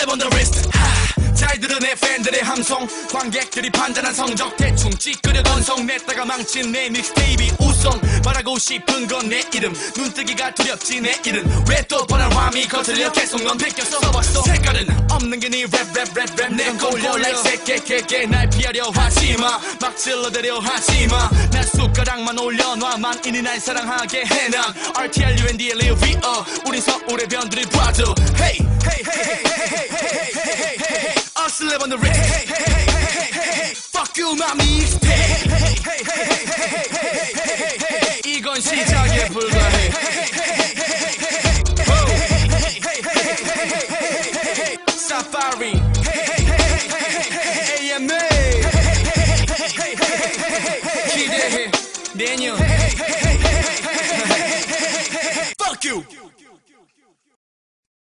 slap on the wrist. 잘 들은 내 팬들의 함성, 관객들이 판단한 성적 대충 찌끄려 건성 냈다가 망친 내 믹스테이프 우성. 말하고 싶은 건 내 이름, 눈뜨기가 두렵지 내 일은. 왜 또 뻔한 화음이 거슬려 계속 넌 베껴서 써봤어. 색깔은 없는 게 네 랩 내 꼴려 like 새끼 날 피하려 하지마. 막 질러대려 하지마. 날 숟가락만 올려놔. 만인이 날 사랑하게 해난 RTLUND의 리뷰어. 우린 서울의 변두리 브라더. Hey hey hey hey hey hey hey hey. I slap on the wrist. Hey hey hey hey hey. Fuck you my mixtape. Hey hey hey hey hey hey hey. 이건 시작에 불과해. Safari AMA 기대해 내년 Fuck you